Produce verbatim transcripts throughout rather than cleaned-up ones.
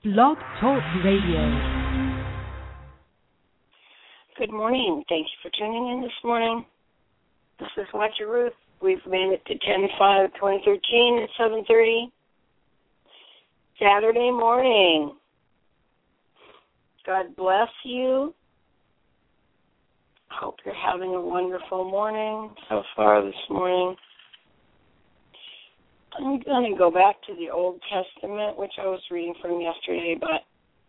Blog Talk Radio. Good morning. Thank you for tuning in this morning. This is Watcher Ruth. We've made it to ten five twenty thirteen at seven thirty. Saturday morning. God bless you. Hope you're having a wonderful morning so far this morning. I'm going to go back to the Old Testament, which I was reading from yesterday, but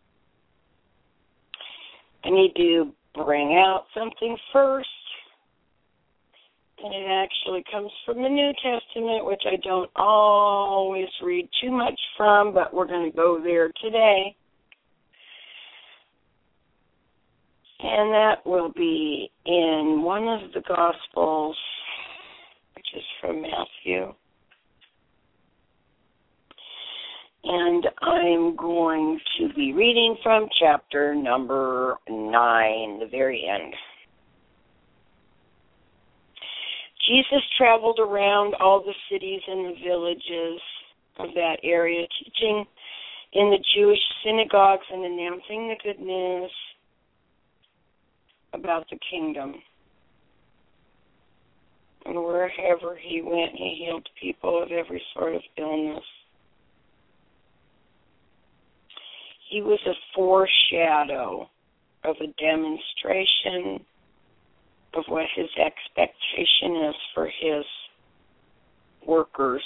I need to bring out something first. And it actually comes from the New Testament, which I don't always read too much from, but we're going to go there today. And that will be in one of the Gospels, which is from Matthew. And I'm going to be reading from chapter number nine, the very end. Jesus traveled around all the cities and the villages of that area, teaching in the Jewish synagogues and announcing the good news about the kingdom. And wherever he went, he healed people of every sort of illness. He was a foreshadow of a demonstration of what his expectation is for his workers.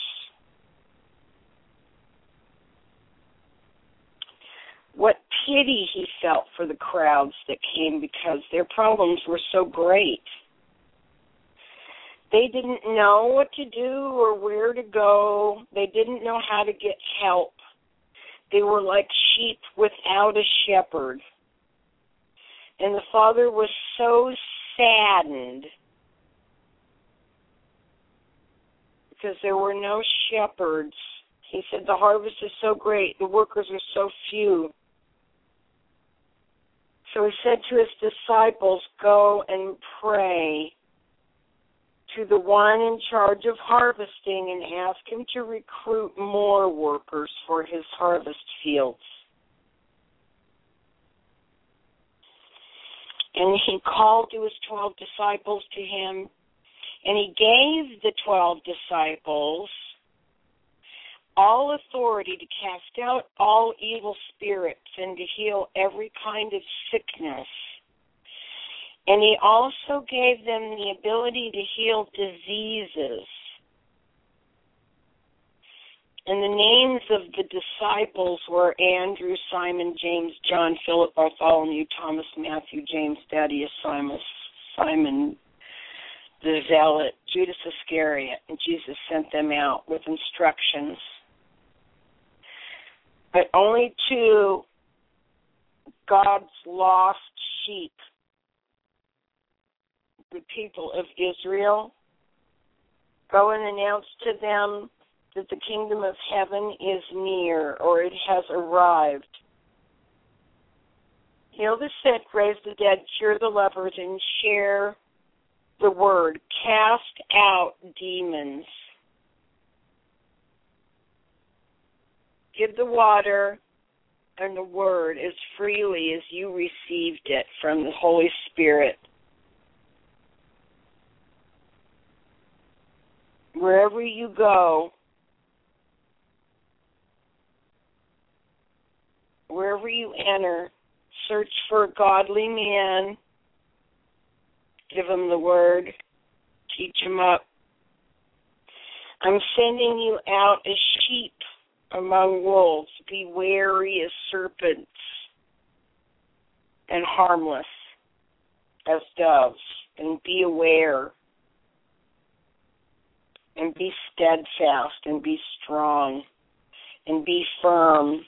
What pity he felt for the crowds that came because their problems were so great. They didn't know what to do or where to go. They didn't know how to get help. They were like sheep without a shepherd. And the Father was so saddened because there were no shepherds. He said, the harvest is so great, the workers are so few. So he said to his disciples, go and pray to the one in charge of harvesting and ask him to recruit more workers for his harvest fields. And he called to his twelve disciples to him, and he gave the twelve disciples all authority to cast out all evil spirits and to heal every kind of sickness. And he also gave them the ability to heal diseases. And the names of the disciples were Andrew, Simon, James, John, Philip, Bartholomew, Thomas, Matthew, James, Thaddeus, Simon, Simon the Zealot, Judas Iscariot. And Jesus sent them out with instructions. But only to God's lost sheep, the people of Israel, go and announce to them that the kingdom of heaven is near, or it has arrived. Heal the sick, raise the dead, cure the lepers, and share the word. Cast out demons. Give the water and the word as freely as you received it from the Holy Spirit. Wherever you go, wherever you enter, search for a godly man, give him the word, teach him up. I'm sending you out as sheep among wolves. Be wary as serpents and harmless as doves, and be aware. And be steadfast, and be strong, and be firm.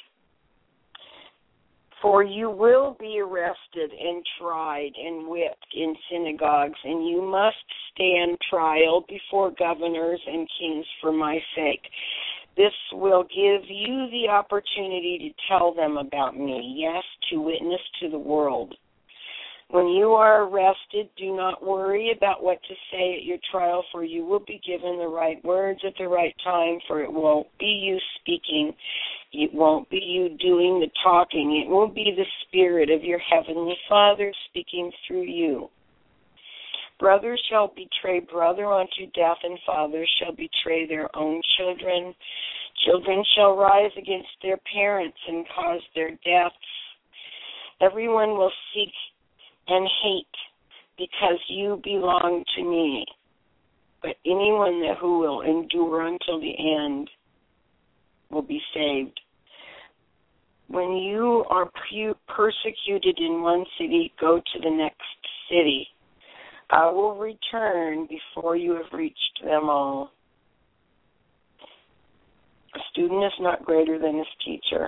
For you will be arrested and tried and whipped in synagogues, and you must stand trial before governors and kings for my sake. This will give you the opportunity to tell them about me, yes, to witness to the world. When you are arrested, do not worry about what to say at your trial, for you will be given the right words at the right time, for it will be you speaking It won't be you doing the talking. It will be the Spirit of your Heavenly Father speaking through you. Brother shall betray brother unto death, and fathers shall betray their own children. Children shall rise against their parents and cause their deaths. Everyone will seek and hate because you belong to me. But anyone that who will endure until the end will be saved. When you are persecuted in one city, go to the next city. I will return before you have reached them all. A student is not greater than his teacher.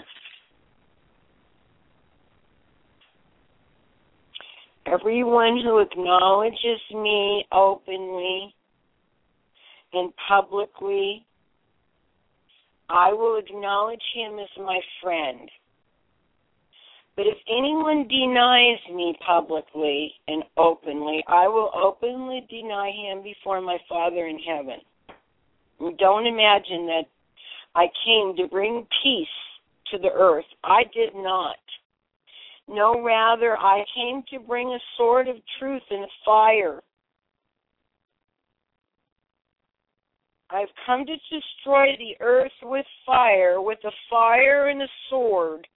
Everyone who acknowledges me openly and publicly, I will acknowledge him as my friend. But if anyone denies me publicly and openly, I will openly deny him before my Father in heaven. And don't imagine that I came to bring peace to the earth. I did not. No, rather, I came to bring a sword of truth and fire. I've come to destroy the earth with fire, with a fire and a sword.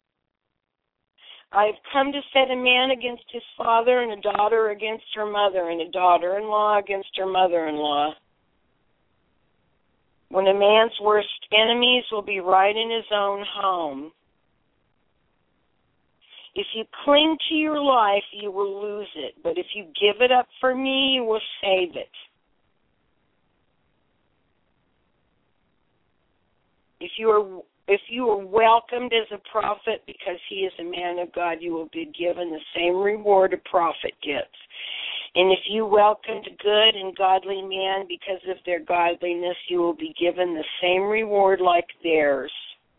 I've come to set a man against his father, and a daughter against her mother, and a daughter-in-law against her mother-in-law. When a man's worst enemies will be right in his own home. If you cling to your life, you will lose it. But if you give it up for me, you will save it. If you are if you are welcomed as a prophet because he is a man of God, you will be given the same reward a prophet gets. And if you welcomed a good and godly man because of their godliness, you will be given the same reward like theirs.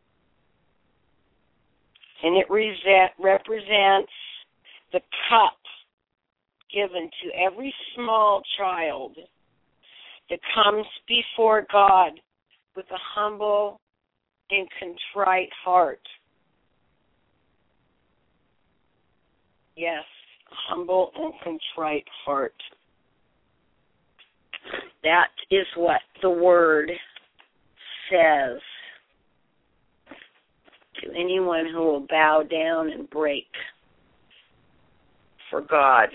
And it represents the cup given to every small child that comes before God with a humble and contrite heart. Yes, a humble and contrite heart. That is what the Word says to anyone who will bow down and break for God.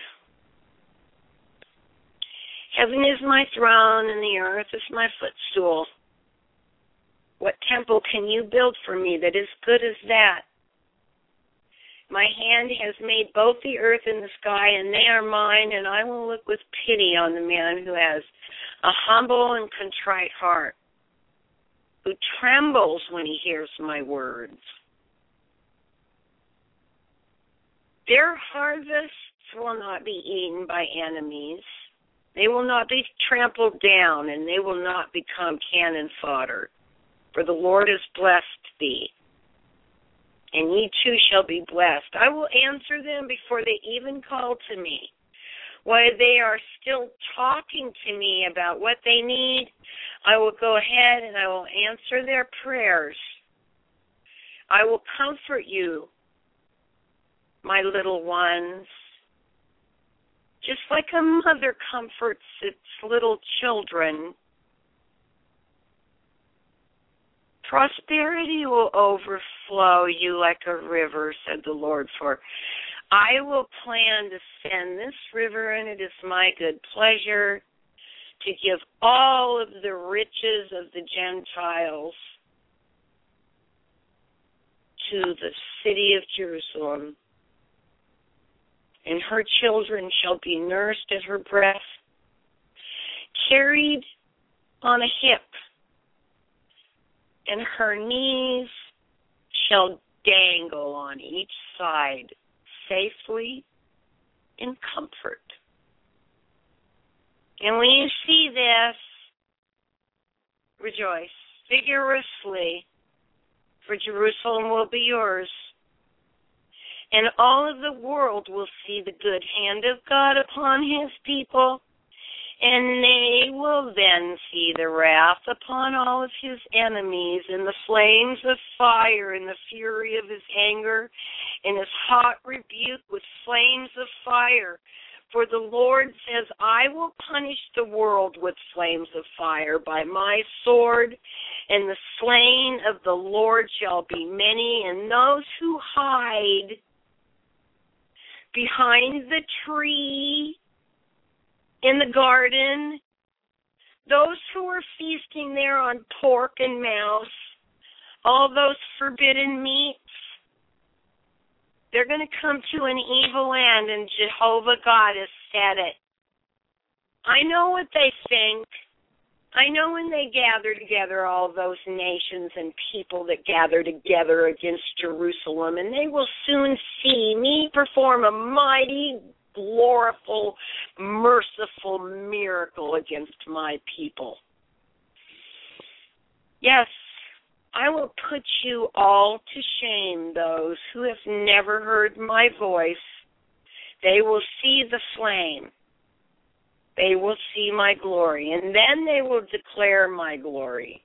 Heaven is my throne and the earth is my footstool. What temple can you build for me that is good as that? My hand has made both the earth and the sky, and they are mine, and I will look with pity on the man who has a humble and contrite heart, who trembles when he hears my words. Their harvests will not be eaten by enemies. They will not be trampled down, and they will not become cannon fodder. For the Lord has blessed thee, and ye too shall be blessed. I will answer them before they even call to me. While they are still talking to me about what they need, I will go ahead and I will answer their prayers. I will comfort you, my little ones, just like a mother comforts its little children. Prosperity will overflow you like a river, said the Lord, for I will plan to send this river, and it is my good pleasure to give all of the riches of the Gentiles to the city of Jerusalem. And her children shall be nursed at her breast, carried on a hip, and her knees shall dangle on each side safely in comfort. And when you see this, rejoice vigorously, for Jerusalem will be yours. And all of the world will see the good hand of God upon his people, And they will then see the wrath upon all of his enemies, and the flames of fire, and the fury of his anger, and his hot rebuke with flames of fire. For the Lord says, I will punish the world with flames of fire by my sword, and the slain of the Lord shall be many, and those who hide behind the tree in the garden, those who are feasting there on pork and mouse, all those forbidden meats, they're going to come to an evil end, and Jehovah God has said it. I know what they think. I know when they gather together, all those nations and people that gather together against Jerusalem, and they will soon see me perform a mighty, glorious, merciful miracle against my people. Yes, I will put you all to shame, those who have never heard my voice. They will see the flame. They will see my glory, and then they will declare my glory.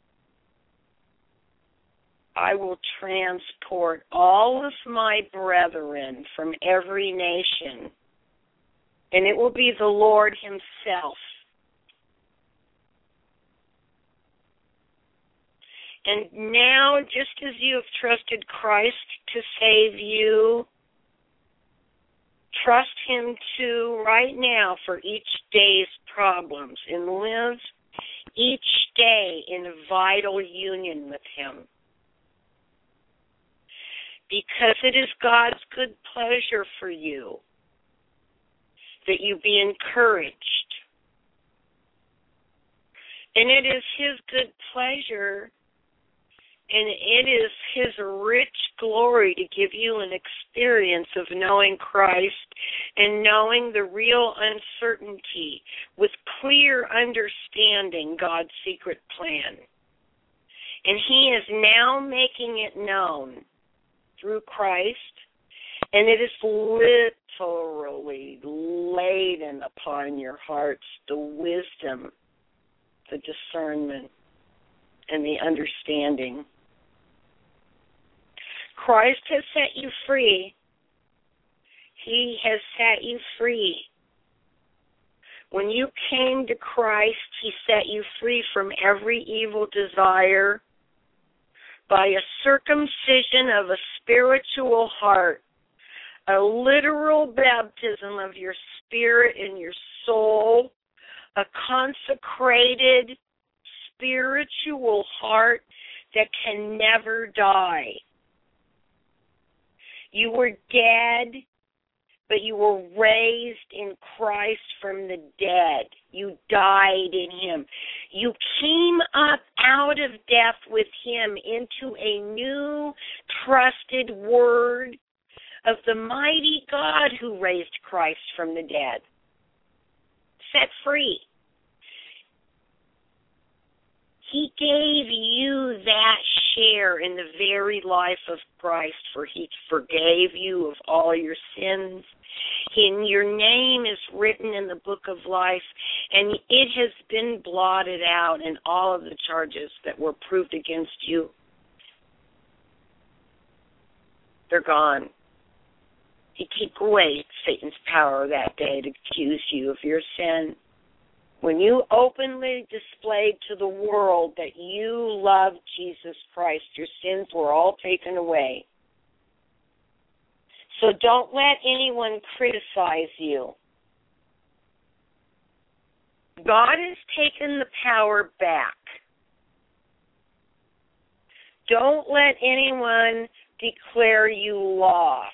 I will transport all of my brethren from every nation, and it will be the Lord himself. And now, just as you have trusted Christ to save you, trust him too right now for each day's problems, and live each day in a vital union with him. Because it is God's good pleasure for you that you be encouraged. And it is his good pleasure, and it is his rich glory to give you an experience of knowing Christ and knowing the real uncertainty with clear understanding God's secret plan. And he is now making it known through Christ, and it is literally laden upon your hearts the wisdom, the discernment, and the understanding. Christ has set you free. He has set you free. When you came to Christ, he set you free from every evil desire by a circumcision of a spiritual heart, a literal baptism of your spirit and your soul, a consecrated spiritual heart that can never die. You were dead, but you were raised in Christ from the dead. You died in him. You came up out of death with him into a new trusted word of the mighty God who raised Christ from the dead. Set free. He gave you that share in the very life of Christ, for he forgave you of all your sins. And your name is written in the book of life, and it has been blotted out in all of the charges that were proved against you. They're gone. He took away Satan's power that day to accuse you of your sin. When you openly displayed to the world that you loved Jesus Christ, your sins were all taken away. So don't let anyone criticize you. God has taken the power back. Don't let anyone declare you lost.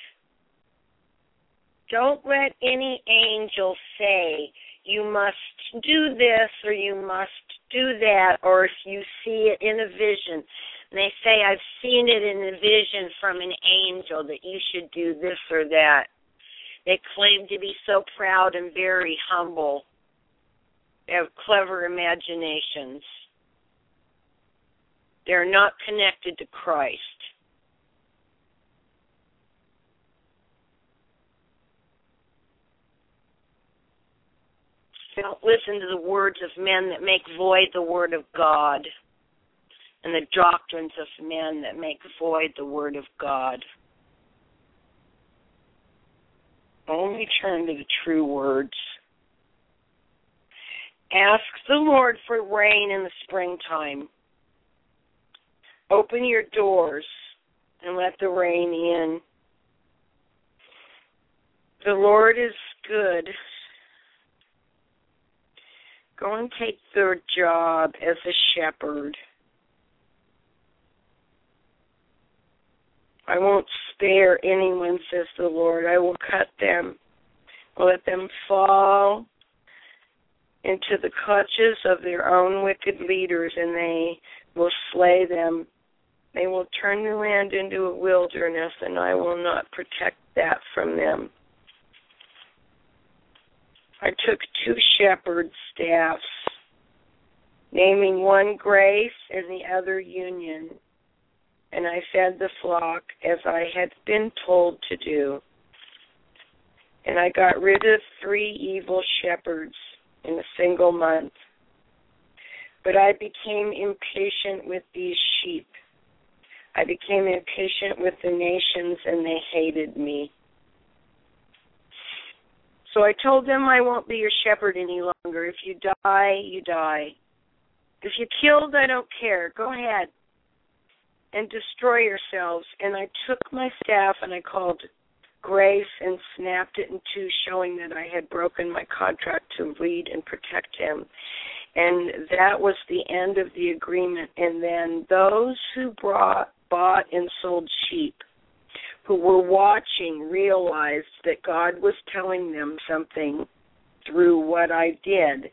Don't let any angel say, you must do this or you must do that, or if you see it in a vision. And they say, I've seen it in a vision from an angel that you should do this or that. They claim to be so proud and very humble. They have clever imaginations. They're not connected to Christ. Don't listen to the words of men that make void the word of God, and the doctrines of men that make void the word of God. Only turn to the true words. Ask the Lord for rain in the springtime. Open your doors and let the rain in. The Lord is good. Go and take their job as a shepherd. I won't spare anyone, says the Lord. I will cut them. I'll let them fall into the clutches of their own wicked leaders, and they will slay them. They will turn the land into a wilderness, and I will not protect that from them. I took two shepherd staffs, naming one Grace and the other Union, and I fed the flock as I had been told to do. And I got rid of three evil shepherds in a single month. But I became impatient with these sheep. I became impatient with the nations, and they hated me. So I told them, I won't be your shepherd any longer. If you die, you die. If you're killed, I don't care. Go ahead and destroy yourselves. And I took my staff and I called Grace and snapped it in two, showing that I had broken my contract to lead and protect him. And that was the end of the agreement. And then those who brought, bought and sold sheep, who were watching, realized that God was telling them something through what I did.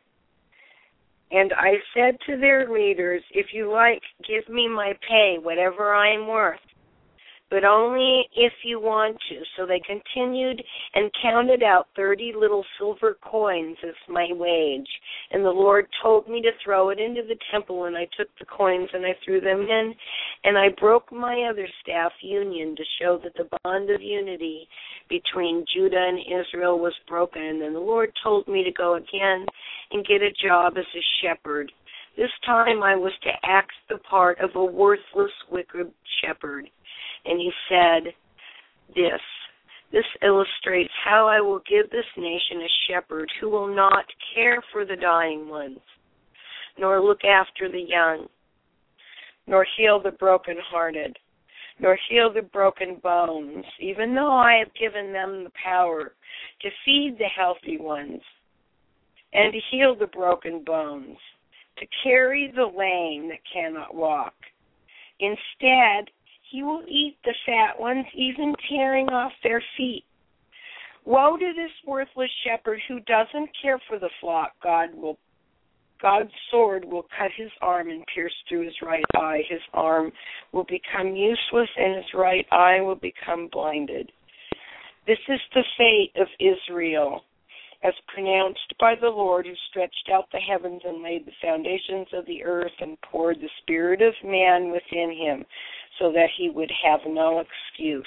And I said to their leaders, if you like, give me my pay, whatever I'm worth, but only if you want to. So they continued and counted out thirty little silver coins as my wage. And the Lord told me to throw it into the temple, and I took the coins and I threw them in, and I broke my other staff, Union, to show that the bond of unity between Judah and Israel was broken. And then the Lord told me to go again and get a job as a shepherd. This time I was to act the part of a worthless, wicked shepherd. And he said this, this illustrates how I will give this nation a shepherd who will not care for the dying ones, nor look after the young, nor heal the brokenhearted, nor heal the broken bones, even though I have given them the power to feed the healthy ones and to heal the broken bones, to carry the lame that cannot walk. Instead, he will eat the fat ones, even tearing off their feet. Woe to this worthless shepherd who doesn't care for the flock. God will, God's sword will cut his arm and pierce through his right eye. His arm will become useless, and his right eye will become blinded. This is the fate of Israel, as pronounced by the Lord, who stretched out the heavens and laid the foundations of the earth and poured the spirit of man within him, so that he would have no excuse.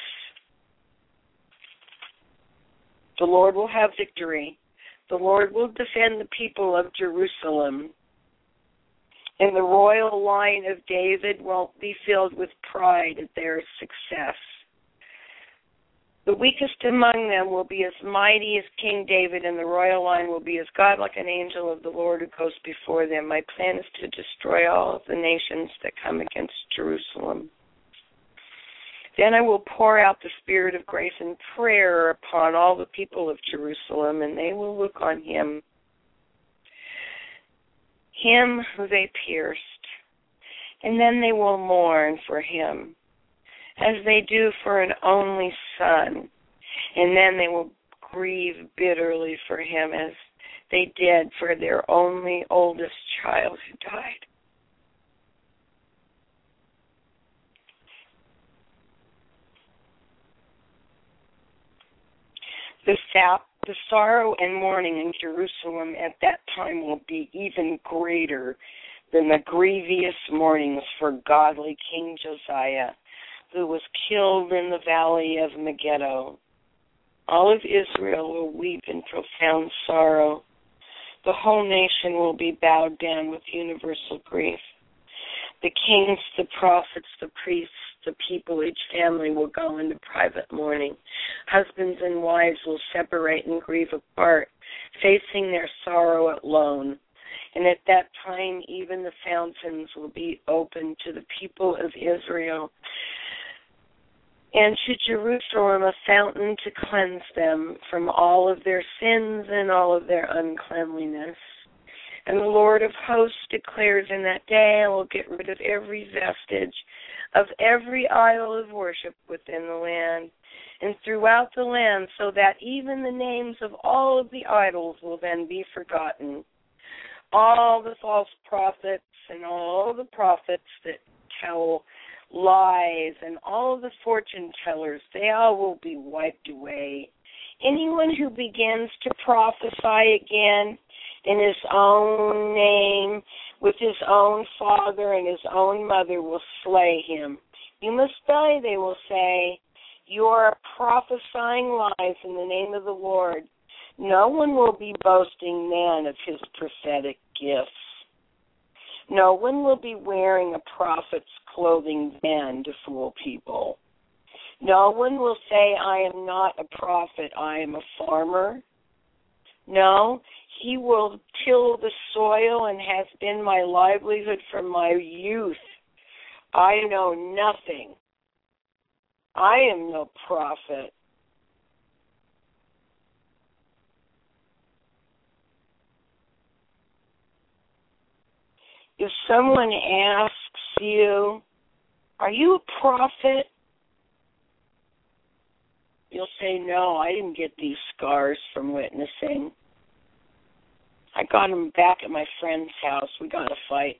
The Lord will have victory. The Lord will defend the people of Jerusalem. And the royal line of David won't be filled with pride at their success. The weakest among them will be as mighty as King David, and the royal line will be as godlike an angel of the Lord who goes before them. My plan is to destroy all of the nations that come against Jerusalem. Then I will pour out the spirit of grace and prayer upon all the people of Jerusalem, and they will look on him, him who they pierced, and then they will mourn for him, as they do for an only son, and then they will grieve bitterly for him as they did for their only oldest child who died. The, sap, the sorrow and mourning in Jerusalem at that time will be even greater than the grievous mournings for godly King Josiah, who was killed in the valley of Megiddo. All of Israel will weep in profound sorrow. The whole nation will be bowed down with universal grief. The kings, the prophets, the priests, the people, each family will go into private mourning. Husbands and wives will separate and grieve apart, facing their sorrow alone. And at that time, even the fountains will be open to the people of Israel, and to Jerusalem a fountain to cleanse them from all of their sins and all of their uncleanliness. And the Lord of hosts declares, in that day I will get rid of every vestige of every idol of worship within the land and throughout the land, so that even the names of all of the idols will then be forgotten. All the false prophets and all the prophets that tell lies and all the fortune tellers, they all will be wiped away. Anyone who begins to prophesy again in his own name, with his own father and his own mother, will slay him. You must die, they will say. You are prophesying lies in the name of the Lord. No one will be boasting then of his prophetic gifts. No one will be wearing a prophet's clothing then to fool people. No one will say, I am not a prophet, I am a farmer. No, he will till the soil and has been my livelihood from my youth. I know nothing. I am no prophet. If someone asks you, are you a prophet? You'll say, no, I didn't get these scars from witnessing. I got them back at my friend's house. We got a fight.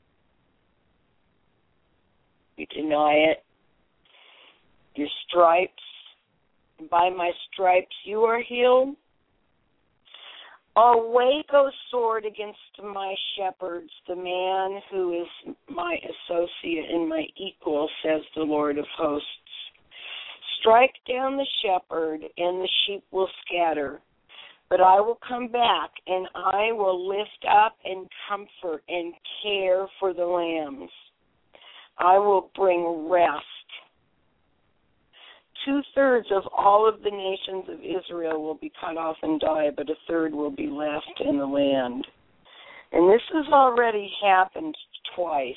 You deny it. Your stripes, by my stripes you are healed. Awake, O sword, against my shepherds, the man who is my associate and my equal, says the Lord of hosts. Strike down the shepherd, and the sheep will scatter. But I will come back, and I will lift up and comfort and care for the lambs. I will bring rest. Two-thirds of all of the nations of Israel will be cut off and die, but a third will be left in the land. And this has already happened twice.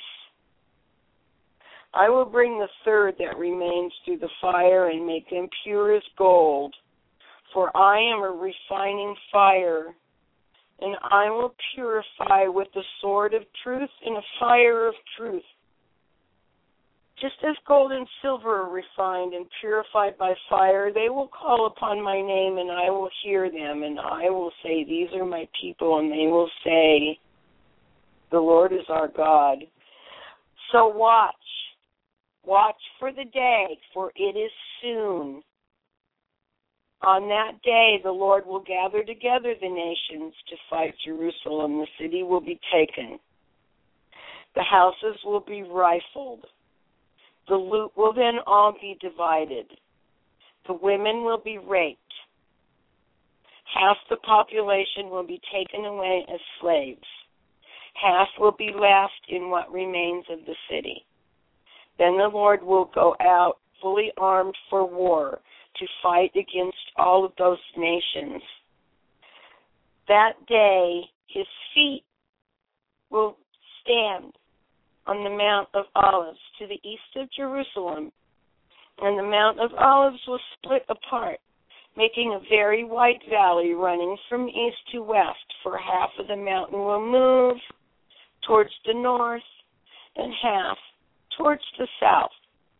I will bring the third that remains through the fire and make them pure as gold. For I am a refining fire, and I will purify with the sword of truth and a fire of truth. Just as gold and silver are refined and purified by fire, they will call upon my name, and I will hear them, and I will say, these are my people, and they will say, the Lord is our God. So watch. Watch for the day, for it is soon. On that day, the Lord will gather together the nations to fight Jerusalem. The city will be taken. The houses will be rifled. The loot will then all be divided. The women will be raped. Half the population will be taken away as slaves. Half will be left in what remains of the city. Then the Lord will go out fully armed for war to fight against all of those nations. That day, his feet will stand on the Mount of Olives to the east of Jerusalem, and the Mount of Olives will split apart, making a very wide valley running from east to west, for half of the mountain will move towards the north and half towards the south.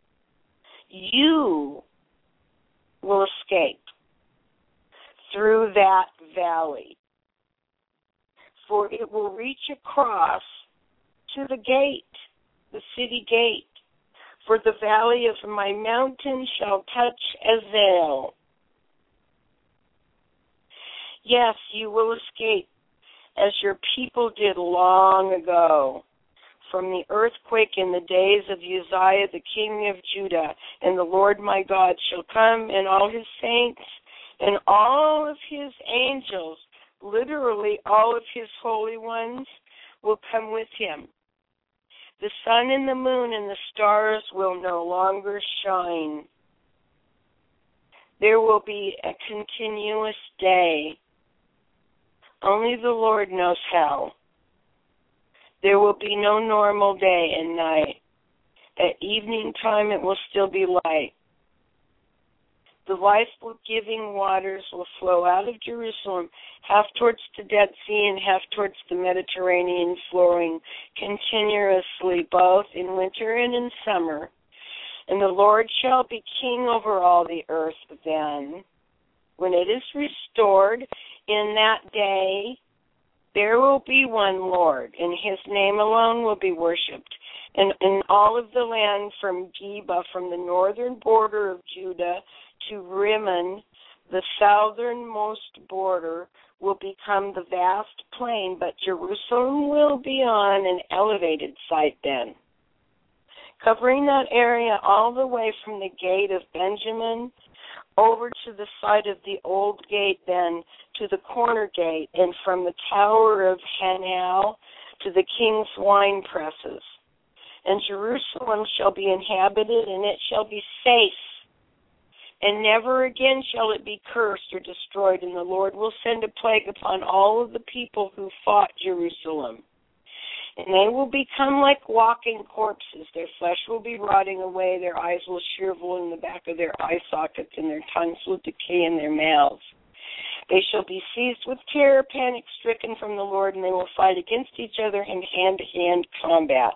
You will escape through that valley, for it will reach across to the gate, the city gate, for the valley of my mountain shall touch Azel. Yes, you will escape, as your people did long ago, from the earthquake in the days of Uzziah the king of Judah. And the Lord my God shall come, and all his saints, and all of his angels literally all of his holy ones, will come with him. The sun and the moon and the stars will no longer shine. There will be a continuous day. Only the Lord knows how. There will be no normal day and night. At evening time it will still be light. The life-giving waters will flow out of Jerusalem, half towards the Dead Sea and half towards the Mediterranean, flowing continuously both in winter and in summer. And the Lord shall be king over all the earth then. When it is restored in that day, there will be one Lord, and his name alone will be worshipped. And in all of the land from Geba, from the northern border of Judah, to Rimmon, the southernmost border, will become the vast plain, but Jerusalem will be on an elevated site then. Covering that area all the way from the gate of Benjamin over to the side of the old gate, then to the corner gate, and from the tower of Hanal to the king's wine presses. And Jerusalem shall be inhabited, and it shall be safe. And never again shall it be cursed or destroyed, and the Lord will send a plague upon all of the people who fought Jerusalem. And they will become like walking corpses. Their flesh will be rotting away, their eyes will shrivel in the back of their eye sockets, and their tongues will decay in their mouths. They shall be seized with terror, panic-stricken from the Lord, and they will fight against each other in hand-to-hand combat.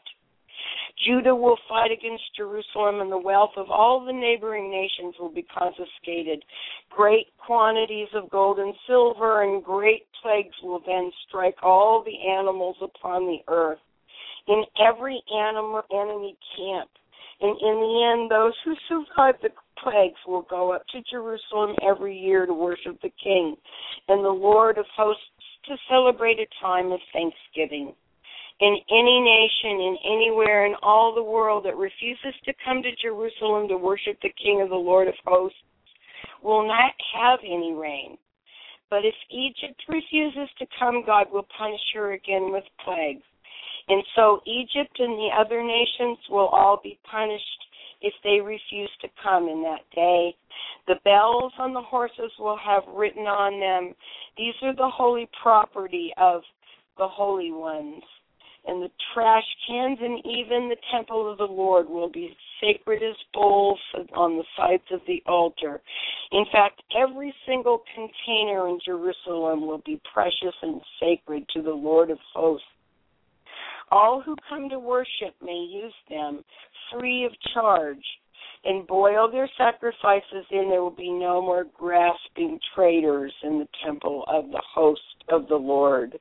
Judah will fight against Jerusalem, and the wealth of all the neighboring nations will be confiscated. Great quantities of gold and silver and great plagues will then strike all the animals upon the earth, in every animal enemy camp. And in the end, those who survive the plagues will go up to Jerusalem every year to worship the King and the Lord of hosts, to celebrate a time of thanksgiving. In any nation, in anywhere in all the world that refuses to come to Jerusalem to worship the King of the Lord of hosts will not have any rain. But if Egypt refuses to come, God will punish her again with plagues. And so Egypt and the other nations will all be punished if they refuse to come in that day. The bells on the horses will have written on them, "These are the holy property of the holy ones." And the trash cans and even the temple of the Lord will be sacred as bowls on the sides of the altar. In fact, every single container in Jerusalem will be precious and sacred to the Lord of hosts. All who come to worship may use them free of charge and boil their sacrifices in. There will be no more grasping traders in the temple of the host of the Lord.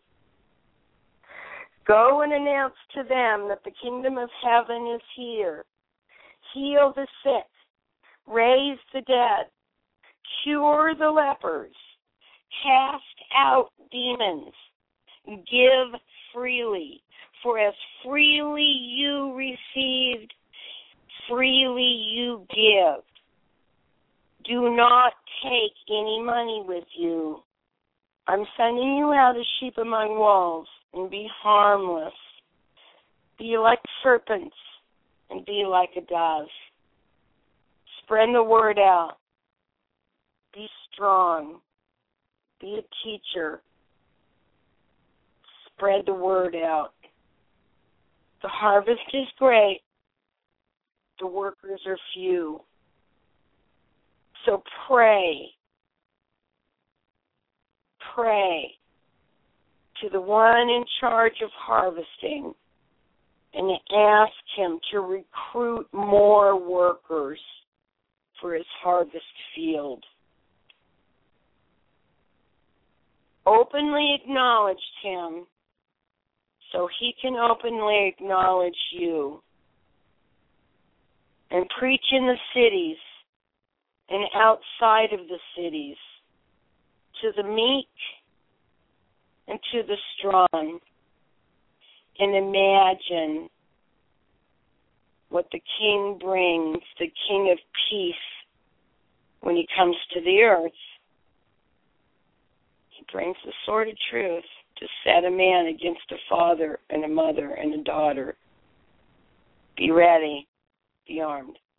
Go and announce to them that the kingdom of heaven is here. Heal the sick, raise the dead, cure the lepers, cast out demons, give freely. For as freely you received, freely you give. Do not take any money with you. I'm sending you out as sheep among wolves, and be harmless. Be like serpents, and be like a dove. Spread the word out. Be strong. Be a teacher. Spread the word out. The harvest is great. The workers are few. So pray. Pray to the one in charge of harvesting and ask him to recruit more workers for his harvest field. Openly acknowledge him so he can openly acknowledge you. And preach in the cities and outside of the cities, to the meek and to the strong, and imagine what the King brings, the King of peace, when he comes to the earth. He brings the sword of truth to set a man against a father and a mother and a daughter. Be ready. Be armed.